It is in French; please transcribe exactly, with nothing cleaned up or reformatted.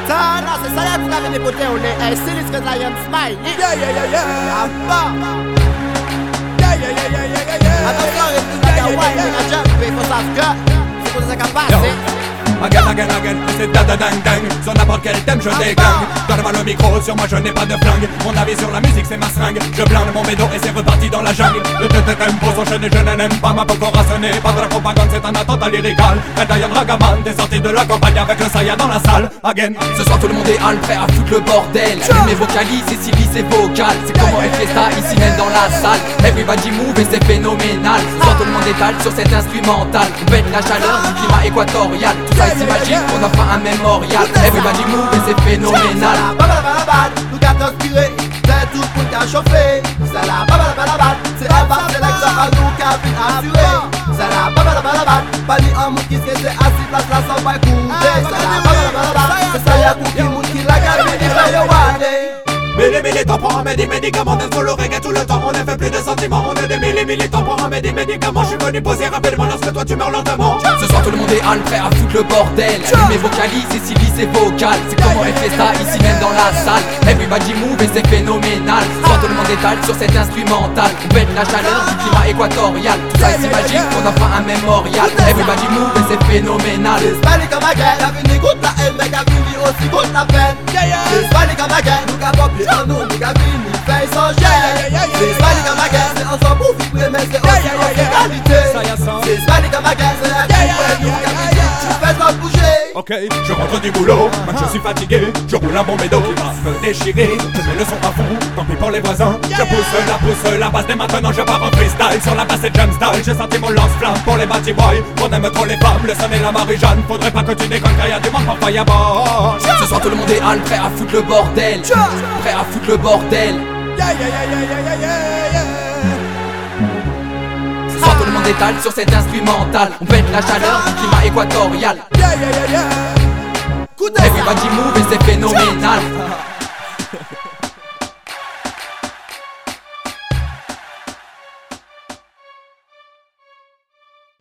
Tana, c'est ça là que vous avez dépoté, on est Silis Red Lion Smile. Yeah, yeah, yeah, yeah. Abba. Yeah, yeah, yeah, yeah, yeah, yeah, yeah. Attention, reste pas qu'à wine, mais à jump, il faut savoir que c'est pour ça qu'à passer. Again, again, again, c'est da da dang dang. Sur n'importe quel thème je dégagne. Donne-moi le micro, sur moi je n'ai pas de flingue. Mon avis sur la musique c'est ma seringue. Je blinde mon bédo et c'est reparti dans la jungle. Le tempo s'enchaîne et je n'aime pas ma peau rassonnée. Pas de la propagande, c'est un attentat lyrical. Red Lion Ragaman, t'es sorti de la campagne avec le saya dans la salle. Again. Ce soir tout le monde est hal, prêt à foutre le bordel. Mes vocalises et Sylvie c'est vocal. C'est comment elle fait ça ici même dans la salle. Everybody move et c'est phénoménal. Ce soir tout le monde est hal sur cet instrumental. On pète la chaleur du climat équatorial. Tout ça ils s'imaginent qu'on a fait un mémorial. Everybody move et c'est phénoménal. Nous qu'à t'inspirer, c'est tout pour qu'à chauffer. C'est la babalabalabal, c'est un bar sélecteur à nous qu'à vite assuré. C'est la babalabalabal, pas ni un monde qui se c'est assis place là sans pas écouter. C'est la babalabalabal, c'est ça y'a coup qui monde qui l'a gagné, il va y wadé. Mille militants pour un des médicaments, d'être le reggae tout le temps. On ne fait plus de sentiments, on est des mille militants pour un des médicaments. Je suis venu poser rapidement lorsque toi tu meurs lentement. Ce soir tout le monde est hal, prêt à foutre le bordel. Mes vocalises et Sylvie c'est vocal. C'est comment elle fait ça ici même dans la salle. Everybody move et c'est phénoménal. Ce soir tout le monde est hal sur cet instrumental. On pète la chaleur du climat équatorial. Tout ça ils s'imaginent qu'on a fait un mémorial. Everybody move et c'est phénoménal. C'est pas les comme la guerre, y'a fini goûte la haine, mais y'a fini aussi goûte la peine. C'est pas les comme la guerre, nous qu'a popé en nous, nous qu'a fini fait sans gêne. C'est pas les comme la guerre, c'est ensemble pour vibrer, mais c'est aussi en égalité. C'est pas les comme la guerre, c'est la vie pour nous qu'a fini, tu fais sans bouger. Ok, je rentre du boulot, même je suis fatigué. Je roule un bon bédo qui va me déchirer. Je mets le son à fond, tant pis pour les voisins. Je pousse la pousse la basse dès maintenant, je pars en freestyle. Sur la basse c'est jump style, j'ai senti mon lance-flamme pour les bâtis boys. On aime trop les femmes, le son et la Marie-Jeanne. Faudrait pas que tu déconnes car y'a du monde pour Fireball. Ce soir tout le monde est hal, prêt à foutre le bordel. Prêt à foutre le bordel. Yeah, yeah, yeah, yeah, yeah, yeah, yeah. Ce soir tout le monde est hal sur cet instrumental. On pète la chaleur du climat équatorial. Yeah, yeah, yeah, yeah. Everybody move et c'est phénoménal.